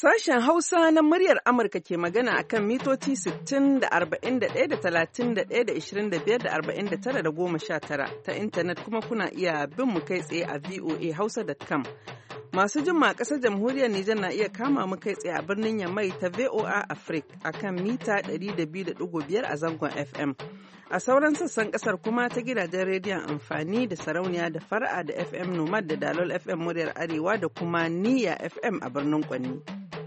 Sashen Hausa na muryar Amurka ke magana a kan mitoci 60 da 41 da 31 da 25 da 49 da 19 ta intanet kuma kuna iya bin mu kai tsaye a voahausa.com. Masu jin a ƙasar jamhuriyar Nijar na iya kama mu kai tsaye a birnin Yamai ta VOA Africa a kan mita 102.5 a zangon FM. A sauran sassan kasar kuma ta gidajen rediyon amfani da sarauniya da fara'a da FM Nomad da Dalol FM muryar Arewa da kuma Niyya FM a birnin Kwanni.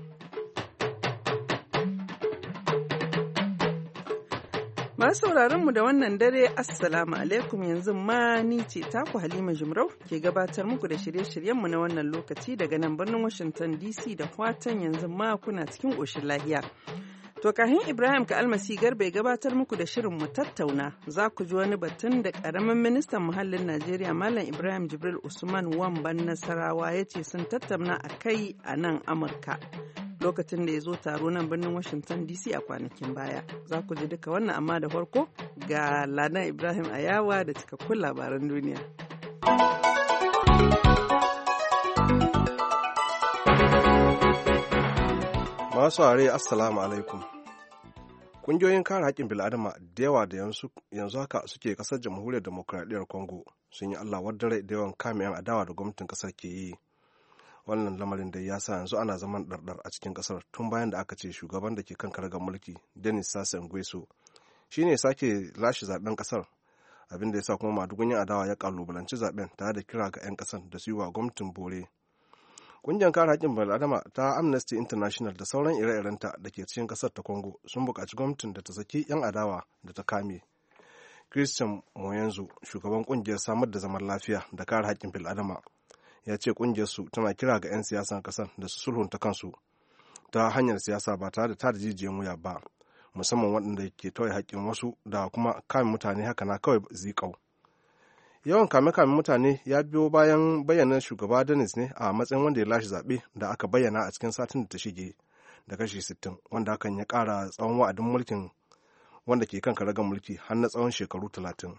Masu sauraron mu da wannan dare Assalamu alaikum yanzu ma ni ce taku Halima Jumrau ke gabatar muku da shirye-shiryenmu na wannan lokaci daga nan birnin Washington DC da fatan yanzu ma kuna cikin ƙoshin lahiya. To kahin Ibrahim ka almasi garba ya gabatar muku da shirin mu tattauna za ku ji wani batun da karamin ministan muhallin Najeriya Malam Ibrahim Jibril Usman Wamban Nasarawa ya ce sun tattauna a kai a nan Amurka lokacin da ya zo taro nan birnin Washington DC a kwanakin baya. Za ku ji duka wannan amma da farko ga Ladan Ibrahim Ayawa da cikakkun labaran duniya. Masu are assalamu alaikum. Kungiyoyin kare haƙƙin bil'adama da yawa da yanzu haka suke ƙasar jamhuriyar demokradiyyar Congo sun yi Allah wadare da yawan kame 'yan adawa da gwamnatin ƙasar ke yi. Wannan lamarin da ya sa yanzu ana zaman ɗarɗar a cikin ƙasar tun bayan da aka ce shugaban da ke kan karagar mulki Denis Sassou Nguesso shi ne sake lashe zaben ƙasar, abin da ya sa kuma madugun 'yan adawa ya ƙalubalanci zaben tare da kira ga 'yan ƙasar da su yi wa gwamnatin bore. Ƙungiyar kare haƙƙin bil'adama ta Amnesty International da sauran ire-irenta da ke cikin ƙasar ta Congo sun buƙaci gwamnatin da ta saki 'yan adawa da ta kame. Christian Moyenzo, shugaban ƙungiyar samar da zaman lafiya da kare haƙƙin bil'adama, ya ce ƙungiyarsu tana kira ga 'yan siyasan ƙasar da su sulhunta kansu ta hanyar siyasa ba tare da tada jijiyan wuya ba, musamman waɗanda ke tauye haƙƙin wasu da kuma kame mutane haka na kawai zikau. Yawan kame-kame mutane ya biyo bayan bayyana shugaba Denis ne a matsayin wanda ya lashe zaɓe da aka bayyana a cikin satin da ta shige da kashi 60, wanda hakan ya ƙara tsawon wa'adin mulkin wanda ke kan karagar mulki har na tsawon shekaru 30.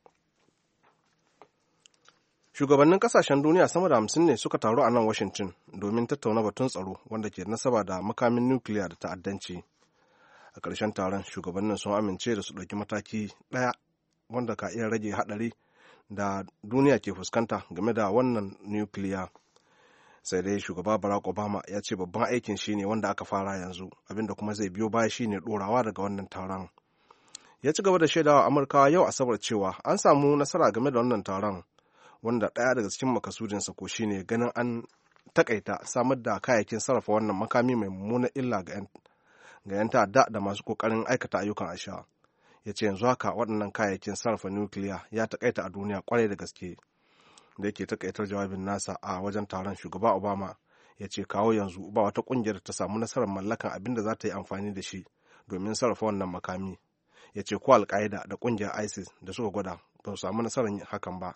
Shugabannin kasashen duniya sama da 50 ne suka taru a nan Washington domin tattauna batun tsaro wanda ke nasaba da makamin nukiliya da ta'addanci. A ƙarshen taron shugabannin sun amince da su ɗauki mataki ɗaya wanda ka iya rage haɗari da duniya ke fuskanta game da wannan nukiliya. Sai dai shugaba Barack Obama ya ce babban aikin shine wanda aka fara yanzu, abinda kuma zai biyo baya shine ɗorawa daga wannan taron. Ya ci gaba da shaidawa Amurkawa yau Asabar cewa an samu nasara game da wannan taron, wanda ɗaya daga cikin makasudinsa ko shine ganin an takaita samar da kayayyakin sarrafa wannan makami mai mummunan illa ga 'yan ta'adda da masu ƙoƙarin aikata ayyukan asha. Ya ce yanzu haka waɗannan kayayyakin sarrafa nukiliya ya takaita a duniya kwarai da gaske. Da yake takaitar jawabin nasa a wajen taron, shugaba Obama ya ce kawo yanzu ba wata ƙungiyar ta samu nasarar mallakan abin da za ta yi amfani da shi domin sarrafa wannan makami. Ya ce ko Al-Qaeda da ƙungiyar ISIS da suka gwada ba su samu nasarar hakan ba.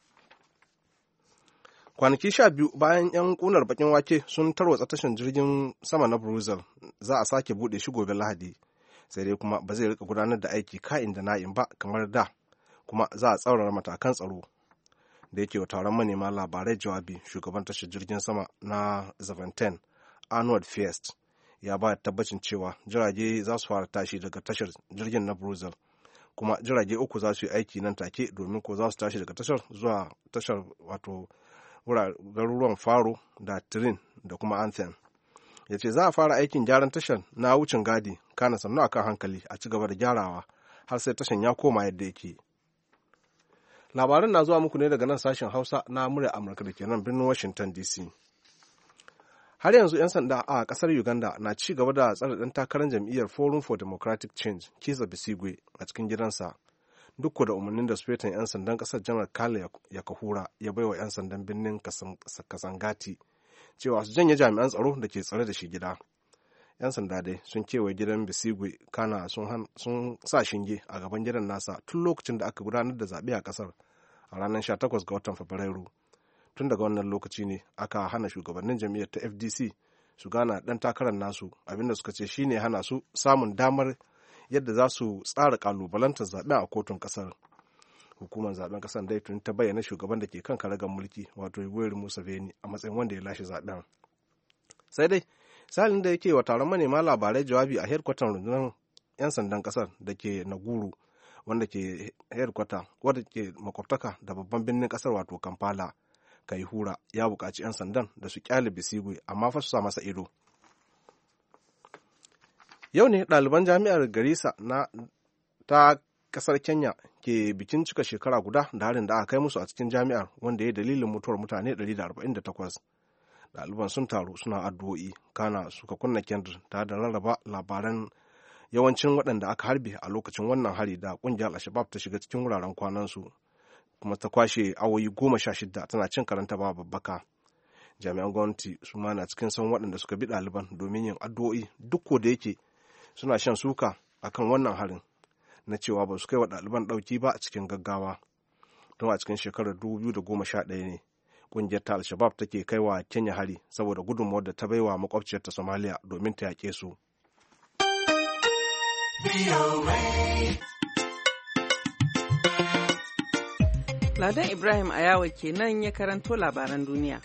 Kwanaki 12 bayan 'yan ƙunar bakin wake sun tarwatsa tashin jirgin sama na Brussels, za a sake buɗe shi gobe Lahadi. Sai dai kuma ba zai rika gudanar da aiki ka'in da na'in ba kamar da, kuma za a tsaurara matakan tsaro. Da yake wa taron manema labarai jawabi, shugaban tashar jirgin sama na Zaventem Arnold Fiest ya ba tabbacin cewa jirage za su fara tashi daga tashar jirgin na Brussels, kuma jirage 3 za su yi aiki nan take, domin ko za su tashi daga tashar zuwa tashar wato garuruwan Faro da Turin da kuma Anthem. Ya ce za a fara aikin gyaran tashar na wucin gadi, kana sannu akan hankali a ci gaba da gyarawa har sai tashar ya koma yadda yake. Labaran na zuwa muku ne daga nan sashen Hausa na murya Amurka da ke nan birnin Washington DC. Har yanzu 'yan sanda a kasar Uganda na ci gaba da tsare ɗan takarar jam'iyyar Forum for Democratic Change Kizza Besigye a cikin gidansa, duk da umarnin da sufetan 'yan sandan kasar Janar Kale Yakahura ya baiwa 'yan sandan birnin Kasangati cewa su janye jami'an tsaro da ke tsare da shi gida. 'Yan sanda dai sun kewaye gidan Besigye, kana sun sa shinge a gaban gidan nasa tun lokacin da aka gudanar da zaɓe a ƙasar a ranar 18 ga watan Fabrairu. Tun daga wannan lokaci ne aka hana shugabannin jam'iyyar ta FDC su gana ɗan takarar nasu, abinda suka ce shine hana su samun damar yadda za su tsara kalubalantar zaɓen a kotun ƙasar. Hukumar zaɓen ƙasar dai tun ta bayyana shugaban da ke kan karagar mulki wato Yoweri Museveni a matsayin wanda ya lashe zaɓen. Sai dai salin da yake wa taron manema labarai jawabi a hedkwatar rundunar 'yan sandan kasar da ke Naguru wanda ke hedkwata wadda ke makwabtaka da babban birnin kasar wato Kampala, Kaihura ya buƙaci 'yan sandan da su kyale Besigwe amma fa su sa masa ido. Yau ne ɗaliban jami'ar Garissa ta kasar Kenya ke bikin cika shekara guda da harin da aka kai musu a cikin jami'ar wanda ya dalilin mutuwar mutane 148. Ɗaliban sun taru suna addu'o'i kana suka kunna kendir tare da rarraba labaran yawancin waɗanda aka harbe a lokacin wannan hari da ƙungiyar Al-Shabab ta shiga cikin wuraren kwanansu kuma ta kwashe awoyi 16 tana cin karanta ba babbaka. Jami'an gwamnati su ma na cikin san waɗanda suka bi ɗaliban domin yin addu'o'i duk da yake suna shan suka akan wannan harin na cewa ba su kai wa ɗaliban ɗauki ba a cikin gaggawa. Tun a cikin shekarar 2011 ne ƙungiyar ta Al-Shabab take kai wa Kenya hari saboda gudunmawar da ta baiwa makwabciyarta Somalia domin ta yaƙe su. Ladan Ibrahim Ayawa kenan ya karanto labaran duniya.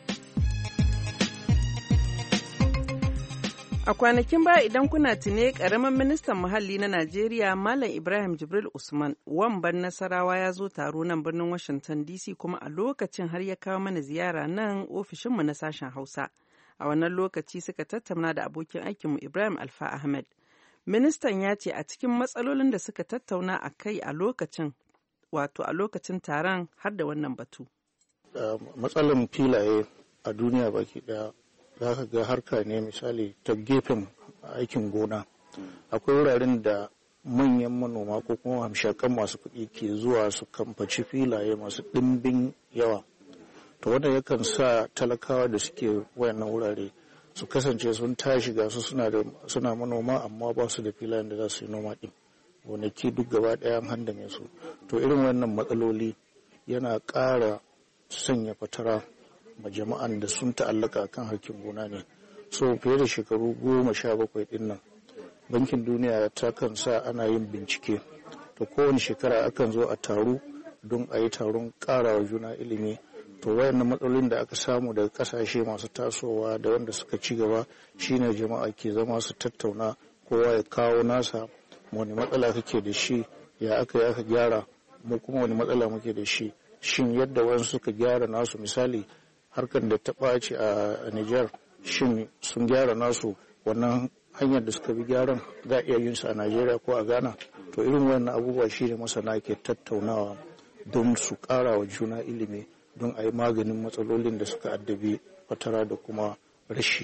A kwanakin baya idan kuna tune ƙaramin ministan muhalli na Najeriya Malam Ibrahim Jibril Usman wamban Nasarawa ya zo taro nan birnin Washington DC kuma a lokacin har ya kawo mana ziyara nan ofishinmu na sashen Hausa. A wannan lokaci suka tattauna da abokin aikinmu Ibrahim Alfa Ahmed. Ministan ya ce a cikin matsalolin da suka tattauna a kai a lokacin taron har da wannan batu. Matsalan filaye a duniya baki daya za ka ga harka ne misali ta gefen aikin gona. Akwai wuraren da manyan manoma ko kuma hamshakan masu kuɗi ke zuwa su kamfaci filaye masu ɗimbin yawa. To wanda yakan sa talakawa da suke wayannan wurare su kasance sun tashi ga su suna manoma amma ba su da filayen da za su yi noma ɗin. Gonaki duk gaba ɗaya handame su. To irin wannan matsaloli yana ƙara sanya fatara ma jama'an da sun ta'allaka kan harkin gona ne. So fiye da shekaru 17 din nan bankin duniya ta kan sa ana yin bincike. To kowane shekara akan zo a taru don a yi taron ƙarawa juna ilimi. To wayannan matsalolin da aka samu daga kasashe masu tasowa da wanda suka ci gaba shine jama'a ke zama su tattauna kowa ya kawo nasa wani matsala kake da shi ya aka yi aka gyara mu kuma wani matsala muke da shi shin yadda wasu suka gyara nasu misali harkar da ta ɓaci a Niger shin sun gyara nasu wannan hanyar da suka bi gyaran za a iya yin su a Najeriya ko a Ghana. To irin wannan abubuwa shine masana ke tattaunawa don su ƙara wa juna ilimi don a yi maganin matsalolin da suka addabi fatara da kuma rashi.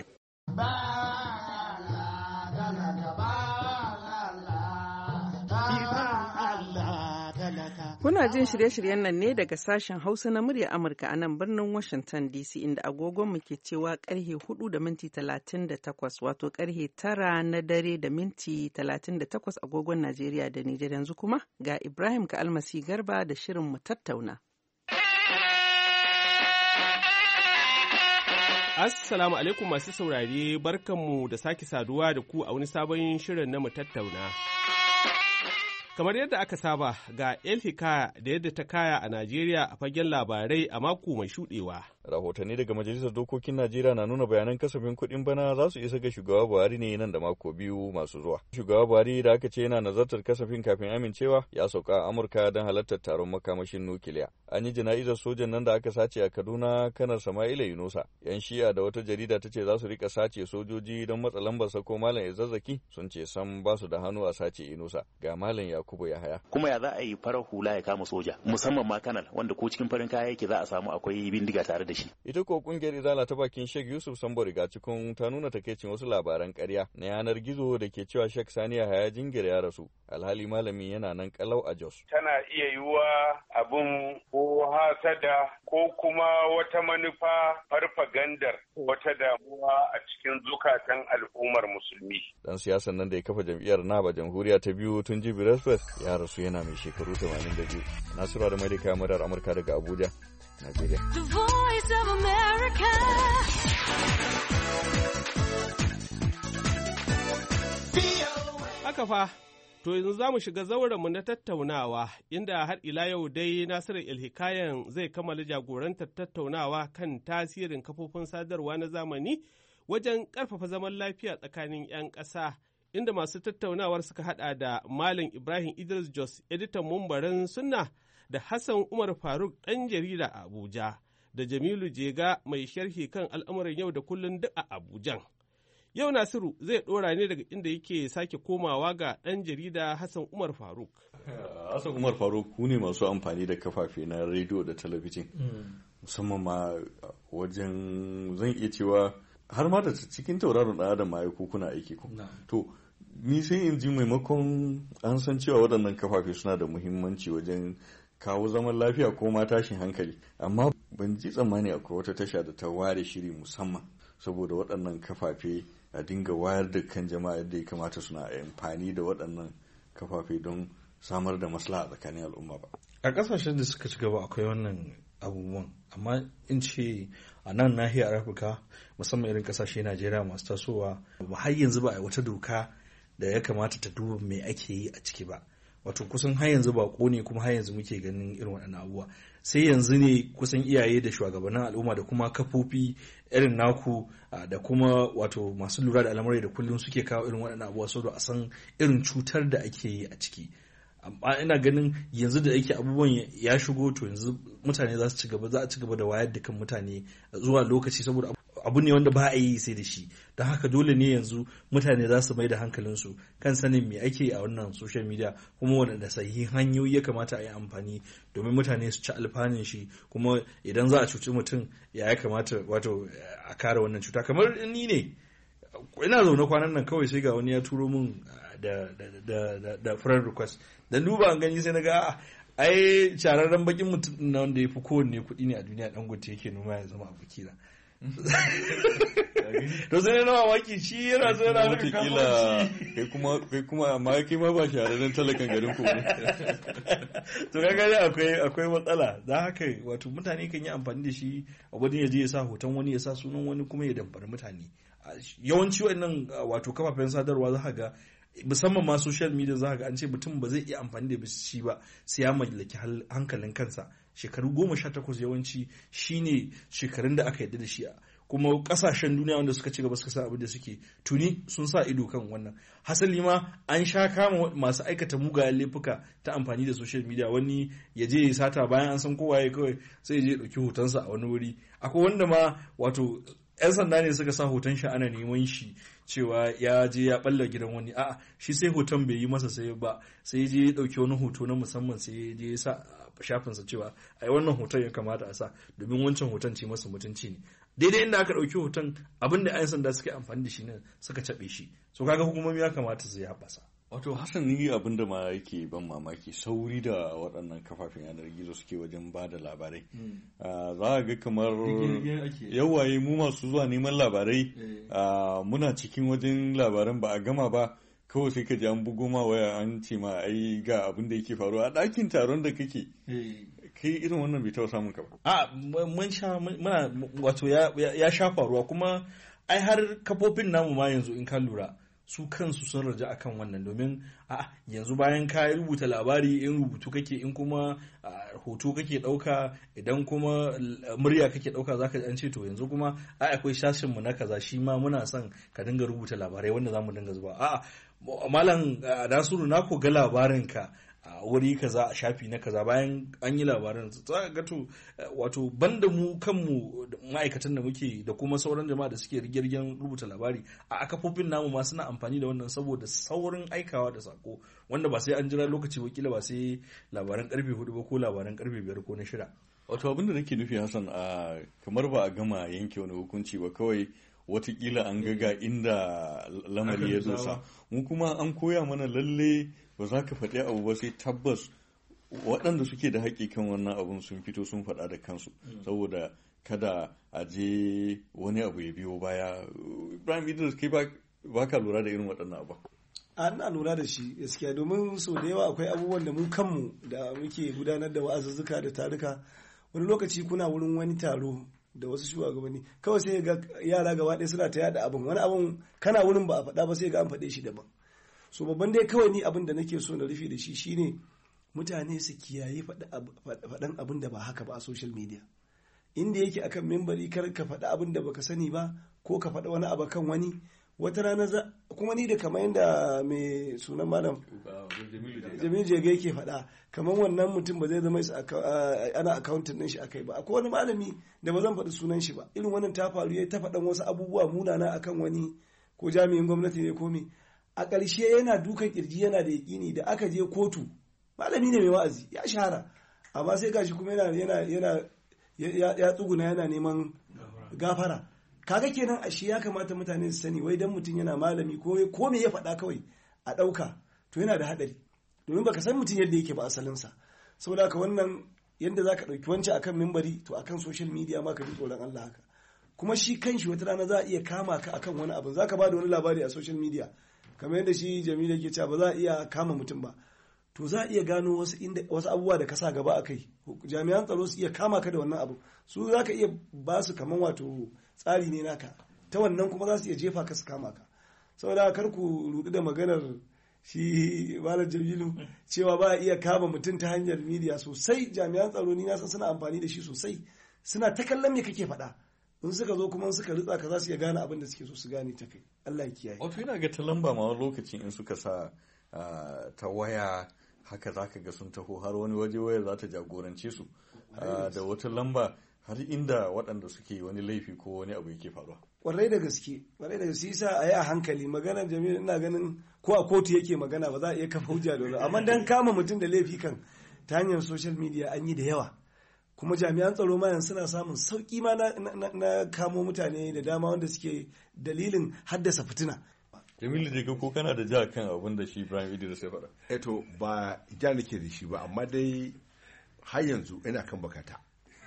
Kuna jin shirye-shiryen nan ne daga sashen Hausa na murya Amurka a nan birnin Washington DC inda agogonmu ke cewa karhe 4:38 wato karhe 9 na dare da minti 38 agogon Najeriya da Nijar yanzu kuma ga Ibrahim ka almasi garba da shirin mu tattauna. Assalamu alaikum masu saurare barkanmu da sake saduwa da ku a wani sabon shirin na mu tattauna. Kamar yadda aka saba ga El Hikaya da yadda ta kaya a Najeriya a fagen labarai a mako mai shuɗewa. Rahotanni daga Majalisar Dokokin Najeriya na nuna bayanan kasafin kuɗin bana za su isa ga shugaba Buhari ne nan da mako biyu masu zuwa. Shugaba Buhari da aka ce yana nazartar kasafin kafin amincewa ya sauka a Amurka don halartar taron makamashin nukiliya. An yi jana'izar sojan nan da aka sace a Kaduna kanar Sama'ila Yunusa. 'Yan Shi'a da wata jarida ta ce za su rika sace sojoji don matsa lambar sako Malam Izazzaki sun ce sam ba su da hannu a sace Yunusa. Ga Malam Yakubu Yahaya. Kuma ya za a yi farar hula ya kama soja musamman ma kanal wanda ko cikin farin kaya yake za a samu akwai bindiga tare da shi. Ita ko kungiyar Izala ta bakin Sheikh Yusuf Sambo riga cikin ta nuna takeicin wasu labaran ƙarya na yanar gizo da ke cewa Sheikh Sani Yahaya Jingir ya rasu. Alhali malami yana nan kalau a Jos. Tana iya yiwuwa abun ko hasada ko kuma wata manufa farfagandar wata damuwa a cikin zukatan al'ummar musulmi. Dan siyasan nan da ya kafa jam'iyyar Naba Jamhuriya ta biyu tun Jibi Rasfes ya rasu yana mai shekaru 82. Nasiru da Madika Madar Amurka daga Abuja, Najeriya. The Voice of America. Haka fa, to yanzu za mu shiga zaurenmu na tattaunawa inda har ila yau dai Nasiru Ilhikayan zai kammala jagorantar tattaunawa kan tasirin kafofin sadarwa na zamani wajen ƙarfafa zaman lafiya tsakanin 'yan ƙasa, inda masu tattaunawar suka haɗa da Malam Ibrahim Idris Jos, editan Mumbarin Sunna, da Hassan Umar Faruk, ɗan jarida a Abuja, da Jamilu Jega, mai sharhi kan al'amuran yau da kullum duk a Abujan. Yau Nasiru zai ɗora ne daga inda yake sake komawa ga ɗan jarida Hassan Umar Faruk. Hassan Umar Faruk, ku ne masu amfani da kafafe na rediyo da talabijin, musamman ma wajen zan iya cewa har ma da cikin tauraron ɗan adam ma kuna aiki ku. To, ni sai in ji maimakon an san cewa waɗannan kafafe suna da muhimmanci wajen kawo zaman lafiya ko ma tashin hankali, amma ban ji tsammani akwai wata tasha da ta ware shiri musamman saboda waɗannan kafafe a dinga wayar da kan jama'a yadda ya kamata suna amfani da waɗannan kafafe don samar da maslaha tsakanin al'umma ba. A ƙasashen da suka ci gaba akwai wannan abubuwan, amma in ce a nan nahiyar Afirka musamman irin ƙasashe Najeriya masu tasowa har yanzu ba a wata doka da ya kamata ta duba me ake yi a ciki ba. Wato kusan har yanzu baƙo ne, kuma har yanzu muke ganin irin waɗannan abubuwa. Sai yanzu ne kusan iyaye da shugabannin al'umma da kuma kafofi irin naku da kuma wato masu lura da al'amurai da kullum suke kawo irin waɗannan abubuwa saboda a san irin cutar da ake yi a ciki. Amma ina ganin yanzu da yake abubuwan ya shigo, to yanzu mutane za a ci gaba da wayar da kan mutane zuwa lokaci, saboda abu ne wanda ba a yi sai da shi. Don haka dole ne yanzu mutane za su mai da hankalinsu kan sanin me ake a wannan social media, kuma waɗanda sahihin hanyoyi ya kamata a yi amfani domin mutane su ci alfanun shi, kuma idan za a cuci mutum ya kamata wato a kare wannan cuta. Kamar ni ne ina zaune kwanan nan, kawai sai ga wani ya turo min da friend request, da duba an gani sai na ga ai shararren bakin mutum na wanda ya fi kowanne kuɗi ne a duniya, Dangote yake noma ya zama abokina. To sai na mamaki shi yana zo yana maka kasuwanci, kai kuma amma kai ma ba shahararren talakan garin ku. To kaga akwai matsala. Da haka wato mutane kan yi amfani da shi, wani ya je ya sa hoton wani, ya sa sunan wani, kuma ya damfari mutane. Yawanci wannan wato kafafen sadarwa za ka ga, musamman ma social media, za ka ga an ce mutum ba zai iya amfani da shi ba sai ya mallaki hankalin kansa. Shekaru 18 yawanci shine shekarun da aka yarda da shi, kuma kasashen duniya wanda suka ci gaba suka sa abin da suke tuni sun sa ido kan wannan. Hasali ma an sha kama masu aikata mugayen laifuka ta amfani da social media. Wani ya je ya sata bayan an san kowa ya kawai sai ya je ya ɗauki hotonsa a wani wuri. Akwai wanda ma wato 'yan sanda ne suka sa hoton shi ana neman shi cewa ya je ya balla gidan wani, a'a shi sai hoton bai yi masa sai ba, sai ya je ya ɗauki wani hoto na musamman, sai ya je ya sa shafinsa cewa ai wannan hoton ya kamata a sa domin wancan hoton ce masa mutunci ne. Daidai inda aka ɗauki hoton, abinda 'yan sanda suka yi amfani da shi ne suka caɓe shi. So kaga hukumomi ya kamata su haɓasa. Wato Hassan, ni abin da ma yake ban mamaki sauri da waɗannan kafafen yanar gizo suke wajen ba da labarai. Za a ga kamar yawaye mu masu zuwa neman labarai muna cikin wajen labaran ba a gama ba, kawai sai ka ji an bugo ma waya an ce ma ai ga abin da yake faruwa a ɗakin taron da kake. Kai irin wannan bai taɓa samun ka ba? Mun sha muna wato ya sha faruwa, kuma ai har kafofin namu ma yanzu in ka lura su kansu sun raja akan wannan, domin yanzu bayan ka rubuta labari, in rubutu kake, in kuma hoto kake ɗauka, idan kuma murya kake ɗauka, zaka an ce to yanzu kuma akwai sashin mu na kaza, shi ma muna son ka dinga rubuta labarai wanda zamu dinga zuba. Malam Nasiru, na ko ga labarin ka a wuri kaza a shafi na kaza, bayan an yi labaran za ga to wato banda mu kanmu ma'aikatan da muke da kuma sauran jama'a da suke rigirgen rubuta labari a kafofin namu ma suna amfani da wannan saboda saurin aikawa da sako, wanda ba sai an jira lokaci wakila ba sai labaran karfe 4 ba ko labaran karfe 5 ko na 6. Wato abin da nake nufi Hassan, kamar ba a gama yanke wani hukunci ba, kawai watakila an ga inda lamari ya dosa, mu kuma an koya mana lalle ba za ka faɗi abu ba sai tabbas waɗanda suke da haƙƙi kan wannan abun sun fito sun faɗa da kansu, saboda kada a je wani abu ya biyo baya. Ibrahim Idris, kai ba ka lura da irin waɗannan abu? Ana lura da shi gaskiya, domin so da yawa akwai abubuwan da mu kanmu da muke gudanar da wa'azuzzuka da taruka, wani lokaci kuna wurin wani taro da wasu shugabanni, kawai sai ga yara gaba ɗaya suna ta yada abin, wani abin kana wurin ba a faɗa ba sai ga an faɗe shi daban. So babban dai kawai ni abin da nake so na rufe da shi shine mutane su kiyaye faɗan abin da ba haka ba a social media. inda yake akan mimbari kar ka faɗi abin da baka sani ba ko ka faɗi wani abu kan wani. Wata rana kuma ni da kamar yadda mai sunan malam Jamilu Jega yake faɗa, kamar wannan mutum ba zai zama ana accountant ɗin shi akai ba. Akwai wani malami da ba zan faɗi sunan shi ba, irin wannan ta faru ya ta faɗan wasu abubuwa munana akan wani ko jami'in gwamnati ne ko me, a ƙarshe yana dukan kirji yana da yaƙini da aka je kotu, malami ne mai wa'azi ya shahara, amma sai gashi kuma ya tsuguna yana neman gafara. Kaga kenan ashe ya kamata mutane su sani wai dan mutum yana malami ko me ya faɗa kawai a ɗauka to yana da haɗari, domin baka san mutum yadda yake ba asalinsa. Saboda haka wannan yadda zaka ɗauki wancan akan mimbari to akan social media ma ka ji tsoron Allah haka. Kuma shi kanshi wata rana za a iya kama ka akan wani abu, zaka ba da wani labari a social media kamar yadda shi Jamilu yake cewa ba za a iya kama mutum ba, to za a iya gano wasu abubuwa da ka sa gaba a kai, jami'an tsaro su iya kama ka da wannan abu, su za ka iya ba su kaman wato tsari ne naka, ta wannan kuma za su iya jefa ka su kama ka. Saboda kar ku rudu da maganar shi Malam Jamilu cewa ba a iya kama mutum ta hanyar media sosai. Jami'an tsaro ni na san suna amfani da shi sosai, suna ta kallon me kake faɗa, in suka zo kuma suka ritsa ka za su iya gane abin da suke so su gane ta kai. Allah ya kiyaye. Wato yana ga ta lamba ma wani lokacin in suka sa ta waya haka za ka ga sun taho har wani waje waya za ta jagorance su da wata lamba har inda waɗanda suke wani laifi ko wani abu yake faruwa. Kwarai da gaske yasa a yi a hankali. Maganar Jamilu ina ganin ko a kotu yake magana ba za a iya kafa hujja da wani, amma dan kama mutum da laifi kan ta hanyar social media an yi da yawa, kuma jami'an tsaro ma yanzu suna samun sauki ma na kamo mutane da dama wanda suke dalilin haddasa fitina. Jamilu daga ko kana da ja kan abin da shi Ibrahim Idris ya faɗa? Eto ba ja nake da shi ba, amma dai har yanzu ina kan bakata,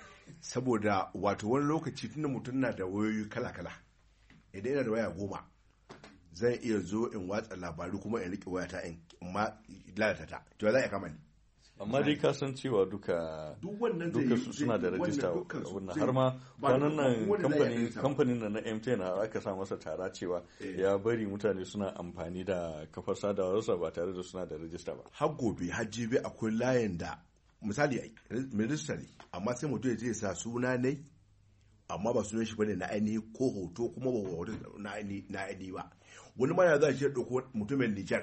saboda wato wani lokaci tunda mutum na da wayoyi kala-kala, idan ina da waya 10 zan iya zo in watsa labaru kuma in riƙe wayata in ma lalata ta, to za a kama ni. Amma dai ka san cewa duka suna da rajista wannan, har ma kwanan nan kamfanin na MTN aka sa masa tara cewa ya bari mutane suna amfani da kafar sadarwarsa ba tare da suna da rajista ba. Har gobe har jibi akwai layin da misali mai rajista ne, amma sai mutum ya je sa suna ne amma ba sunan shi bane na ainihi ko hoto kuma ba hoto na ainihi ba. Wani mana za shi ya ɗauko mutumin Nijar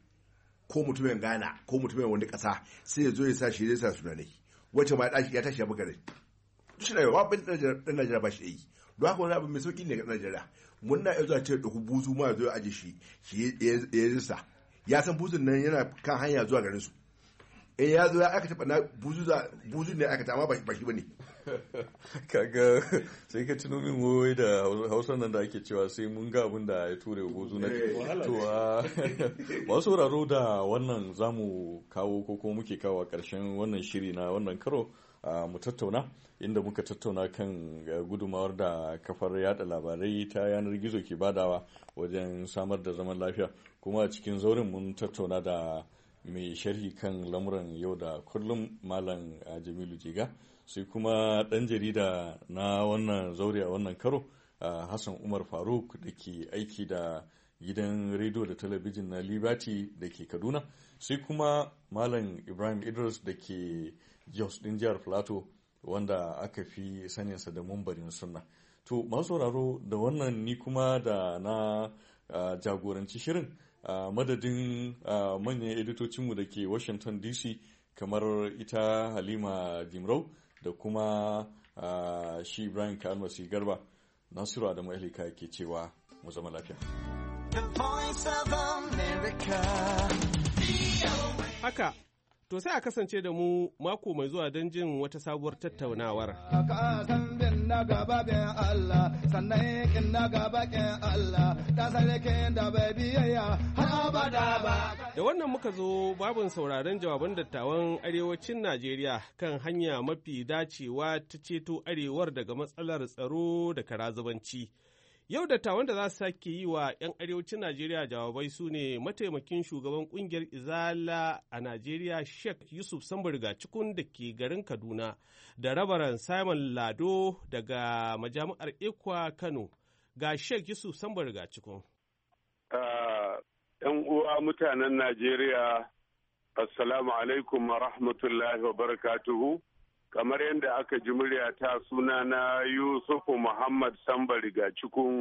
ko mutumin Ghana ko mutumin wani ƙasa sai ya zo ya sa shi zai sa sunanai wacce ma ya tashi ya buga rai. Duk shi na yawa ɗan Najeriya ba shi yi. Don haka wani abu mai sauƙi ne ga Najeriya. Mun na iya zuwa ce ɗauki buzu ma ya zo ya aje shi ya rinsa. Ya san buzun nan yana kan hanya zuwa garin su. In ya zo ya aka taɓa na buzu ne aka ta amma ba shi ba ne. Kaga sai ka tuno min woyi da hausa nan da ake cewa sai mun ga abin da ya ture buzu na masu sauraro da wannan zamu kawo ko kuma muke kawo a ƙarshen wannan shiri na wannan karo mu tattauna inda muka tattauna kan gudumawar da kafar yada labarai ta yanar gizo ke badawa wajen samar da zaman lafiya, kuma a cikin zauren mun tattauna da mai sharhi kan lamuran yau da kullum Malam Jamilu Jega, sai kuma ɗan jarida na wannan zaure a wannan karo Hassan Umar Faruk da ke aiki da gidan rediyo da talabijin na Liberty da ke Kaduna, sai kuma Malam Ibrahim Idris da ke Jos ɗin jihar Plateau wanda aka fi saninsa da mumbarin sunna. To masu sauraro da wannan ni kuma da na jagoranci shirin madadin manyan editocinmu da ke Washington DC kamar ita Halima Jimrau da kuma shi Ibrahim Kalmasi Garba, Nasiru Adamu Elika ke cewa mu zama lafiya. Haka, to sai a kasance da mu mako mai zuwa don jin wata sabuwar tattaunawar. Na gaba bin Allah, sannan yakin na gaba kin Allah, ta sarkin da bai biyayya har abada ba. Da wannan muka zo babin sauraron jawaban dattawan arewacin Najeriya kan hanya mafi dacewa ta ceto arewar daga matsalar tsaro da karazubanci. Yau dattawan da za su sake yi wa 'yan arewacin Najeriya jawabai su ne mataimakin shugaban kungiyar Izala a Najeriya Sheikh Yusuf Sambarga Cikun da ke garin Kaduna da Rabaran Simon Lado daga majami'ar Ikwa Kano. Ga Sheikh Yusuf Sambarga Cikun. 'Yan uwa mutanen Najeriya, Assalamu alaikum wa rahmatullahi wa barakatuhu. kamar yadda aka ji muryata suna na Yusufu Muhammad Samba Rigacikun,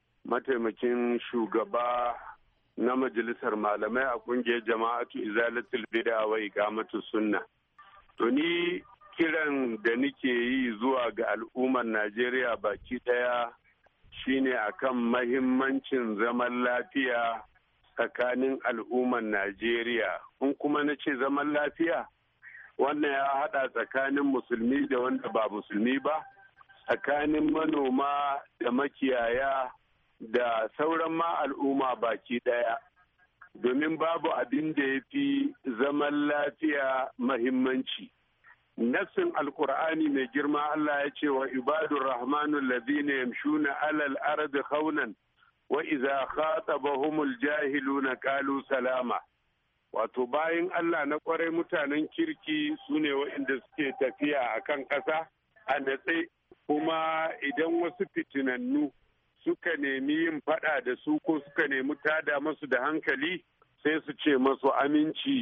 mataimakin shugaba na majalisar malamai a kungiyar jama'atu izalatul bid'a wa iqamatus sunna. To ni kiran da nike yi zuwa ga al'ummar Najeriya baki daya shine akan mahimmancin zaman lafiya tsakanin al'ummar Najeriya. In kuma na ce zaman lafiya, wannan ya hada tsakanin musulmi da wanda ba musulmi ba, tsakanin manoma da makiyaya da sauran ma al'umma baki daya. Domin babu abin da ya fi zaman lafiya mahimmanci. Nassin Alkur'ani mai girma Allah ya ce wa ibadur rahmanul ladina yamshuna alal ardi khawnan wa idza khatabahumul jahiluna qalu salama. Wato bayan Allah na kwarai mutanen kirki su ne waɗanda suke tafiya a kan ƙasa a natse, kuma idan wasu fitinannu suka nemi yin faɗa da su ko suka nemi tada masu da hankali sai su ce masu aminci,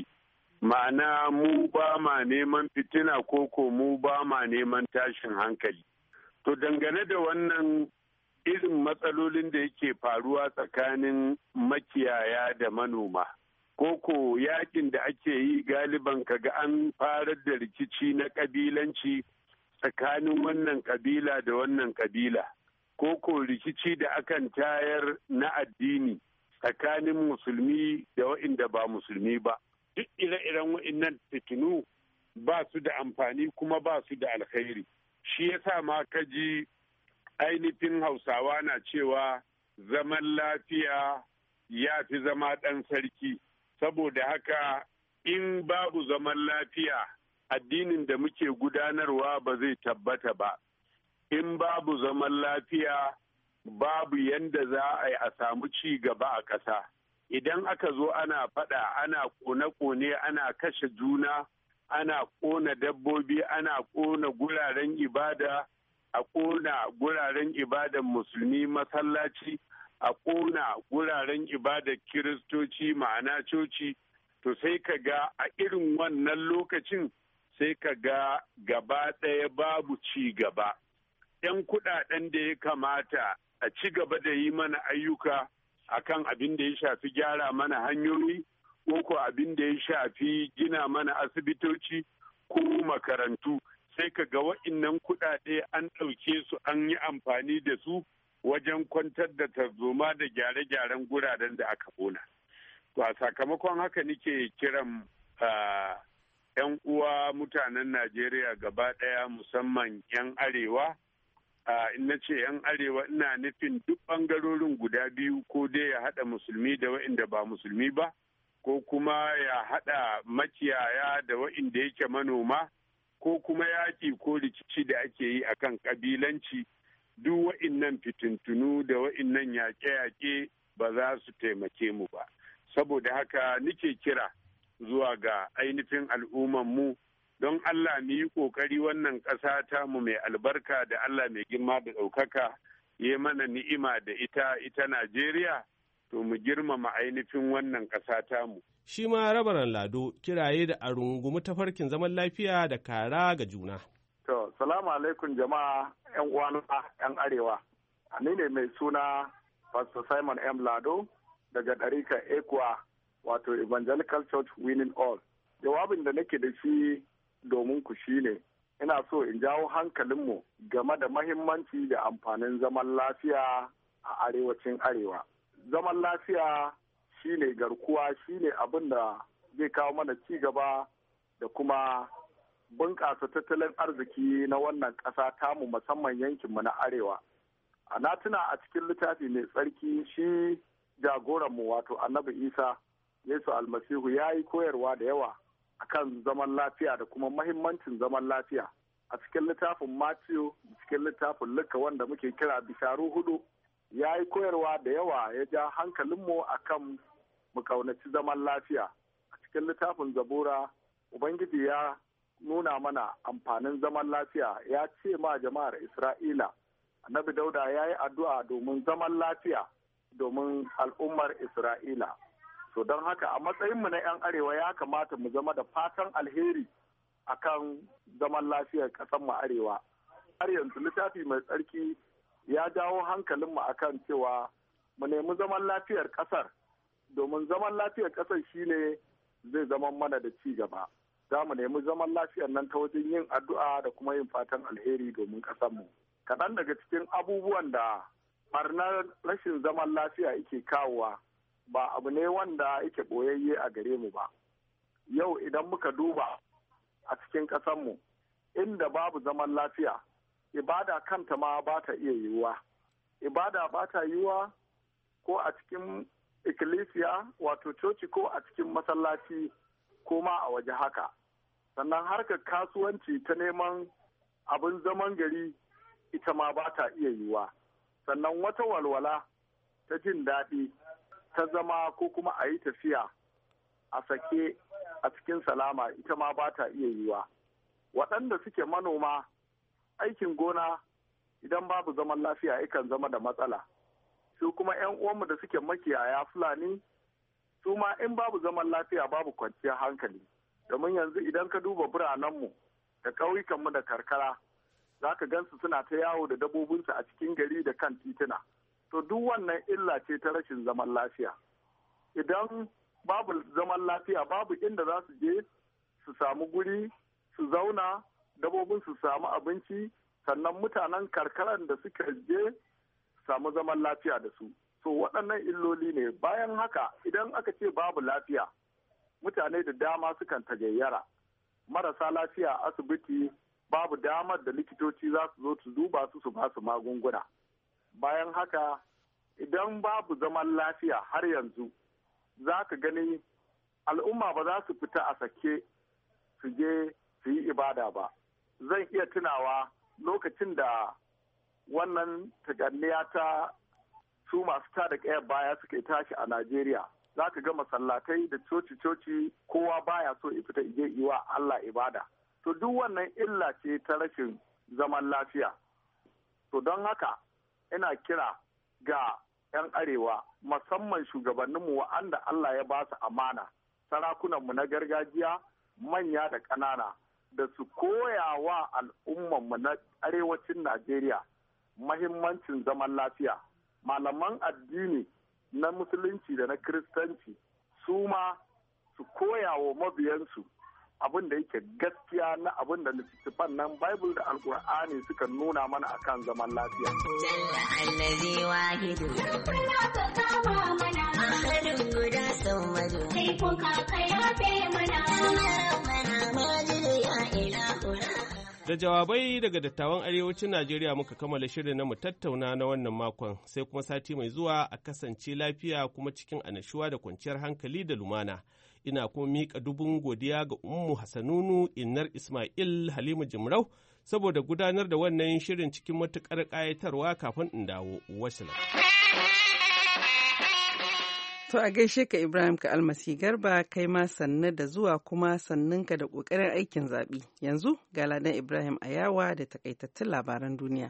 ma'ana mu ba ma neman fitina ko mu ba ma neman tashin hankali. To dangane da wannan irin matsalolin da yake faruwa tsakanin makiyaya da manoma. Koko yakin da ake yi galiban kaga an farar da rikici na kabilanci tsakanin wannan kabila da wannan kabila. Koko rikici da akan tayar na addini tsakanin musulmi da wa'inda ba musulmi ba. Duk ire-iren wa'innan fitinu ba su da amfani kuma ba su da alkhairi. Shi yasa ma kaji ainihin Hausawa na cewa zaman lafiya ya fi zama ɗan sarki. Saboda haka in babu zaman lafiya addinin da muke gudanarwa ba zai tabbata ba. In babu zaman lafiya babu yanda za a yi a samu ci gaba a ƙasa. Idan aka zo ana faɗa, ana ƙone-ƙone, ana kashe juna, ana ƙona dabbobi, ana ƙona guraren ibada, a ƙona guraren ibadan musulmi masallaci, a ƙona guraren ibadar kiristoci ma'ana coci, to sai ka ga a irin wannan lokacin sai ka ga gaba ɗaya babu ci gaba. 'Yan kuɗaɗen da ya kamata a ci gaba da yi mana ayyuka akan abin da ya shafi gyara mana hanyoyi ko abin da ya shafi gina mana asibitoci ko makarantu, sai ka ga wa'innan kuɗaɗe an ɗauke su an yi amfani da su wajen kwantar da tarzoma da gyare-gyaren guraren da aka ƙona. To a sakamakon haka nike kiran 'yan uwa mutanen Najeriya gaba ɗaya musamman 'yan arewa. In na ce 'yan arewa ina nufin duk ɓangarorin guda biyu, ko dai ya haɗa musulmi da wa'inda ba musulmi ba, ko kuma ya haɗa makiyaya da wa'inda yake manoma, ko kuma yaƙi ko rikici da ake yi akan ƙabilanci. Duk wa'innan fitintunu da wa'innan yaƙe-yaƙe ba za su taimake mu ba. Saboda haka nike kira zuwa ga ainihin al'ummanmu don Allah mu yi ƙoƙari wannan ƙasa ta mu mai albarka da Allah mai girma da ɗaukaka ya mana ni'ima da ita Najeriya, to mu girmama ainihin wannan ƙasa ta mu. Shi ma Rabaran Lado kiraye da a rungumi tafarkin zaman lafiya da kara ga juna. To, salamu alaikum jama'a 'yan uwana 'yan arewa. Ni ne mai suna Pastor Simon M. Lado daga ɗarika Ekwa, wato Evangelical Church Winning All. Jawabin da nake da shi domin ku shi ne, ina so in jawo hankalinmu game da mahimmanci da amfanin zaman lafiya a arewacin arewa. Zaman lafiya shi ne garkuwa, shi ne abin da zai kawo mana ci gaba da kuma bunƙasa tattalin arziki na wannan ƙasa tamu musamman yankinmu na arewa. A na tuna a cikin littafi mai tsarki shi jagoranmu wato Annabi Isa Yesu Almasihu ya yi koyarwa da yawa akan zaman lafiya da kuma mahimmancin zaman lafiya. A cikin littafin Matthew, cikin littafin Luka wanda muke kira Bisharu 4, ya yi koyarwa da yawa ya ja hankalinmu akan mu kaunaci zaman lafiya. A cikin littafin Zabura, Ubangiji ya nuna mana amfanin zaman lafiya, ya ce ma jama'ar Isra'ila, Annabi Dauda ya yi addu'a domin zaman lafiya domin al'ummar Isra'ila. So don haka a matsayinmu na 'yan arewa ya kamata mu zama da fatan alheri akan zaman lafiyar ƙasar mu arewa. Har yanzu littafi mai tsarki ya jawo hankalinmu akan cewa mu nemi zaman lafiyar ƙasar, domin zaman lafiyar ƙasar shine zai zama mana da ci gaba. Za mu nemi zaman lafiyar nan ta wajen yin addu'a da kuma yin fatan alheri domin ƙasarmu. Kaɗan daga cikin abubuwan da ɓarnar rashin zaman lafiya yake kawowa ba abu ne wanda yake ɓoyayye a gare mu ba. Yau idan muka duba a cikin ƙasarmu inda babu zaman lafiya, ibada kanta ma ba ta iya yiwuwa. Ibada ba ta yiwuwa ko a cikin ikkilisiya wato coci ko a cikin masallaci ko ma a waje haka. Sannan harkar kasuwanci ta neman abin zaman gari ita ma ba ta iya yiwuwa. Sannan wata walwala ta jin daɗi ta zama ko kuma a yi tafiya a sake a cikin salama ita ma ba ta iya yiwuwa. Waɗanda suke manoma aikin gona idan babu zaman lafiya yakan zama da matsala. Su kuma 'yan uwanmu da suke makiyaya Fulani su ma in babu zaman lafiya babu kwanciyar hankali. Domin yanzu idan ka duba biranenmu da ƙauyukanmu da karkara za ka gansu suna ta yawo da dabbobinsu a cikin gari da kan tituna. To duk wannan illa ce ta rashin zaman lafiya. Idan babu zaman lafiya babu inda za su je su samu guri su zauna, dabbobin su samu abinci, sannan mutanen karkaran da suka je samu zaman lafiya da su. So waɗannan illoli ne. Bayan haka idan aka ce babu lafiya mutane da dama sukan tagayyara. Marasa lafiya a asibiti babu damar da likitoci za su zo su duba su ba su magunguna. Bayan haka idan babu zaman lafiya har yanzu za ka gani al'umma ba za su fita a sake su je su yi ibada ba. Zan iya tunawa lokacin da wannan taganniya ta su masu tada ƙayar baya suka tashi a Najeriya. Za ka ga masallatai da coci-coci kowa baya so ya fita ije iwa Allah ibada. To duk wannan illa ce ta rashin zaman lafiya. To don haka ina kira ga 'yan arewa musamman shugabanninmu wa'anda Allah ya ba su amana, sarakunanmu na gargajiya manya da ƙanana da su koya wa al'ummanmu na arewacin Najeriya mahimmancin zaman lafiya. Malaman addini na musulunci da na kiristanci su ma su koya wa mabiyansu abin da yake gaskiya na abin da littattafan nan Bible da Alkur'ani suka nuna mana akan zaman lafiya. Jalla allazi wahidu. Kuna ka kama mana. Ahadun guda sau madu. Sai kun kaka yafe mana. Mana majidu ya ilahuna. Da jawabai daga dattawan arewacin Najeriya muka kammala shirin na mu tattauna na wannan makon, sai kuma sati mai zuwa a kasance lafiya kuma cikin anashuwa da kwanciyar hankali da lumana. Ina kuma miƙa dubun godiya ga Ummu Hassanunu innar Ismail Halima Jimrau saboda gudanar da wannan shirin cikin matuƙar ƙayatarwa kafin in dawo. Wassalam. To a gaishe ka Ibrahim ka almasi garba kai ma sannu da zuwa kuma sannunka da ƙoƙarin aikin zaɓe. Yanzu ga Ladan Ibrahim Ayawa da takaitattun labaran duniya.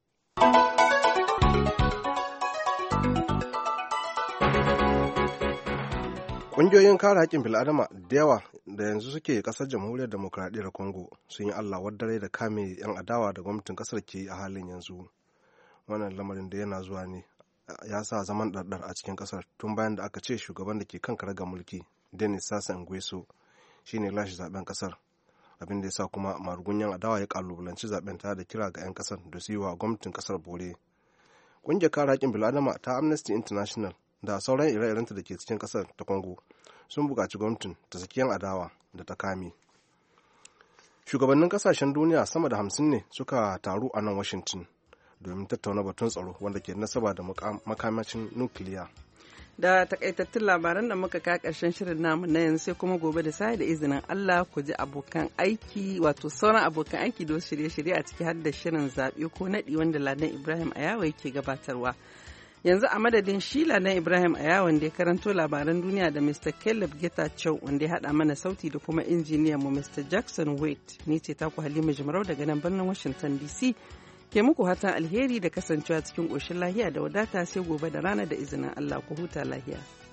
Ƙungiyoyin kare haƙƙin bil'adama da yawa da yanzu suke ƙasar jamhuriyar demokradiyyar Congo sun yi Allah wadare da kame 'yan adawa da gwamnatin ƙasar ke a halin yanzu. Wannan lamarin da yana zuwa ne ya sa zaman ɗarɗar a cikin ƙasar tun bayan da aka ce shugaban da ke kan karagar mulki Denis Sassou Nguesso shine lashe zaben ƙasar, abin da ya sa kuma marugunyan adawa ya kalubalanci zaben ta da kira ga 'yan ƙasar da su yi wa gwamnatin ƙasar bore. Ƙungiyar kare haƙƙin bil'adama ta Amnesty International da sauran ire-irenta da ke cikin ƙasar ta Congo sun buƙaci gwamnatin ta saki 'yan adawa da ta kame. Shugabannin ƙasashen duniya sama da 50 ne suka taru a nan Washington domin tattauna batun tsaro wanda ke nasaba da makamacin nukiliya. Da takaitattun labaran da muka ka karshen shirin namu na yanzu sai kuma gobe da sai da izinin Allah ku ji abokan aiki wato sauran abokan aiki da wasu shirye-shirye a ciki har da shirin zaɓe ko naɗi wanda Ladan Ibrahim Ayawa yake gabatarwa. Yanzu a madadin shi Ladan Ibrahim Ayawa wanda ya karanto labaran duniya da Mr. Caleb Getachew wanda ya haɗa mana sauti da kuma injiniyan mu Mr. Jackson Wade ni ce taku Halima Jimarau daga nan birnin Washington DC. Ke muku hatan alheri da kasancewa cikin ƙoshin lahiya da wadata sai gobe da rana da izinin Allah ku huta lahiya.